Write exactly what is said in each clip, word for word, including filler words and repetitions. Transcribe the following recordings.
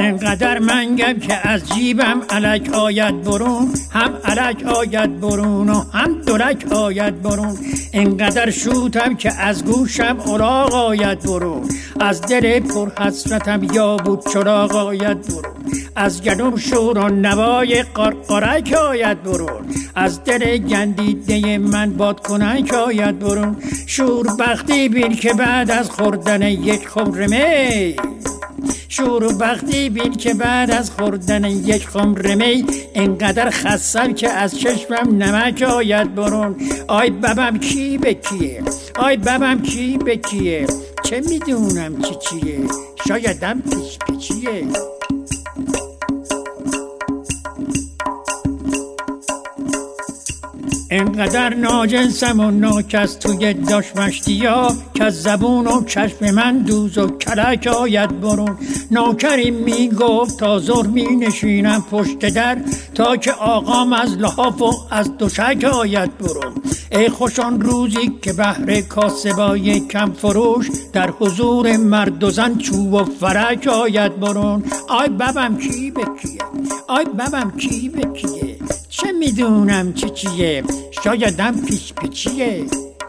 انقدر منگم که از جیبم الک آید برون، هم الک آید برون و هم دلک آید برون. انقدر شوتم که از گوشم اراغ آید برون، از دل پر حسرتم یا بود چراغ آید برون. از گلوم شور و نوای قرقرک آید برون، از دل گندیده من بادکنک آید برون. شور بختی بین که بعد از خوردن یک خمر می، شور بختی بین که بعد از خوردن یک خمر می، انقدر خستم که از چشمم نمک آید برون. آی ببم کی به کیه، آی ببم کی به کیه، چه میدونم چی چیه، شایدم پیش پیچیه. انقدر ناجنسم و ناکس توی داشمشتیا، که از زبون و چشم من دوز و کلک آید برون. ناکری می گفت تا زور می نشینم پشت در، تا که آقام از لحاف و از دوشک آید برون. ای خوشان روزی که بهر کاسبای کم فروش، در حضور مرد و زن چوب و فرک آید برون. آی ببم کی به کیه، آی ببم کی به کیه، چه میدونم چی چیه، شایدم پیش پیچیه.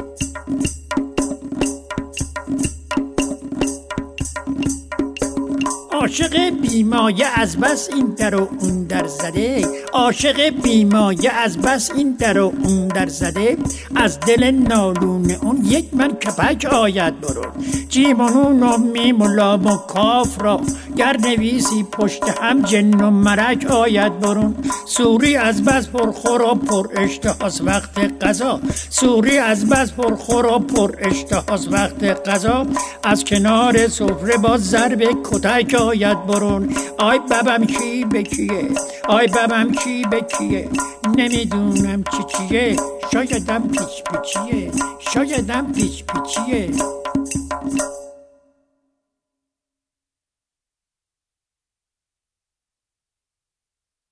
عاشق بیمایه از بس این در و اون در زده، عاشق بیمایه از بس این در و اون در زده. از دل نالون اون یک من کپک آید برون. جیم و نون و میم و لام و کاف را گر نویسی پشت هم جن و مرک آید برون. سوری از بس پرخور و پر اشتهاست وقت غذا، سوری از بس پرخور و پر اشتهاست وقت غذا. از کنار سفره با ضرب کتک آید برون. آی ببم کی به کیه، آی ببم کی به کیه، نمیدونم چی چیه، شایدم پیچ پیچیه، شایدم پیچ پیچیه.